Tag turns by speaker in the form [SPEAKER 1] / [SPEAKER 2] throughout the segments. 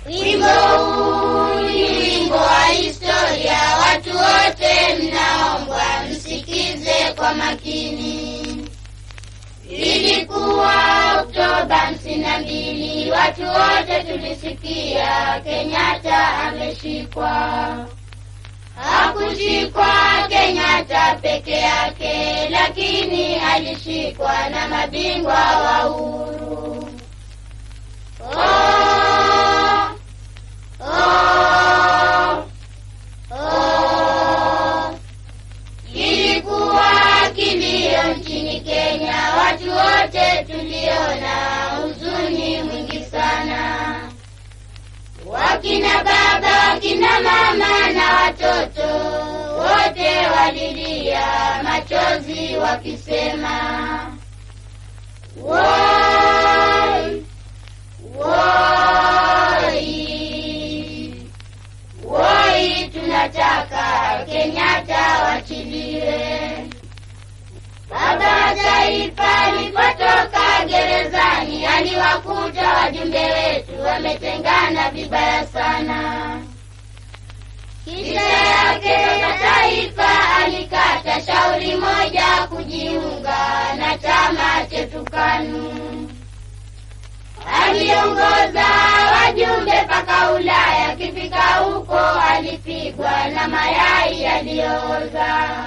[SPEAKER 1] Wimbo huu ni wimbo wa historia, watu wote mnaombwa msikize kwa makini. Ilikuwa Oktoba 52, watu wote tulisikia Kenyatta ameshikwa. Hakushikwa Kenyatta peke yake, lakini alishikwa na mabingwa wa uhuru. Ilikuwa kilio nchini Kenya, watu wote tuliona huzuni mwingi sana. Wakina baba, wakina mama na watoto wote walilia machozi wakisema, woi, woi, woi, tunataka Kenyatta wachiliwe. Baba wa taifa alipotoka gerezani, aliwakuta wajumbe wetu wametengana vibaya sana. Kisha yake baba taifa alikata shauri moja kujiunga na chama chetu KANU. Aliongoza wajumbe paka Ulaya, kifika huko alipigwa na mayai yaliyooza.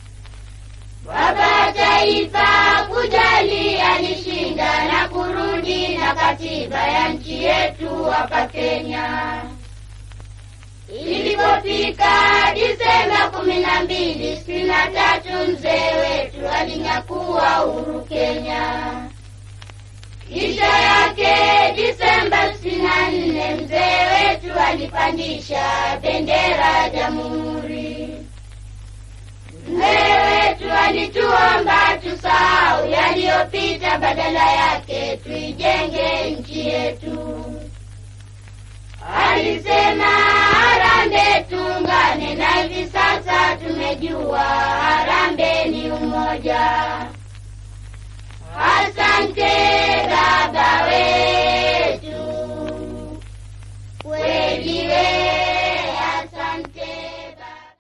[SPEAKER 1] Baba taifa kujali, alishinda na kurudi na katiba ya nchi yetu hapa Kenya. Ilipofika Disemba 12, 63, mzee wetu alinyakua uhuru Kenya. Kisha yake Disemba 64, mzee wetu alipandisha bendera ya jamhuri. Mzee wetu alituomba tusahau yaliyopita, badala yake tuijenge nchi yetu. Alisema harambee tuungane, na hivi sasa tumejua harambee ni umoja.